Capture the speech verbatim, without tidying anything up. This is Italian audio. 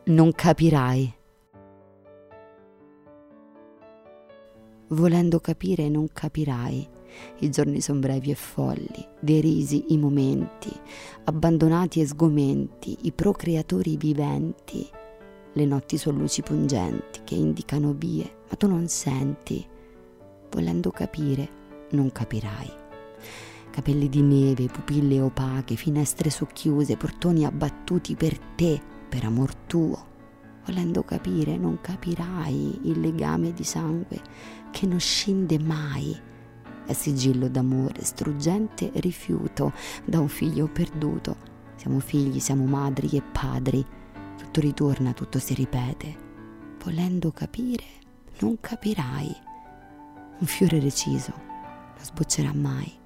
non capirai. Volendo capire non capirai. I giorni son brevi e folli, derisi i momenti, abbandonati e sgomenti, i procreatori viventi. Le notti son luci pungenti che indicano vie, ma tu non senti. Volendo capire non capirai. Capelli di neve, pupille opache, finestre socchiuse, portoni abbattuti per te, per amor tuo. Volendo capire non capirai il legame di sangue che non scinde mai. È sigillo d'amore, struggente rifiuto da un figlio perduto. Siamo figli, siamo madri e padri. Tutto ritorna, tutto si ripete. Volendo capire non capirai. Un fiore reciso non sboccerà mai.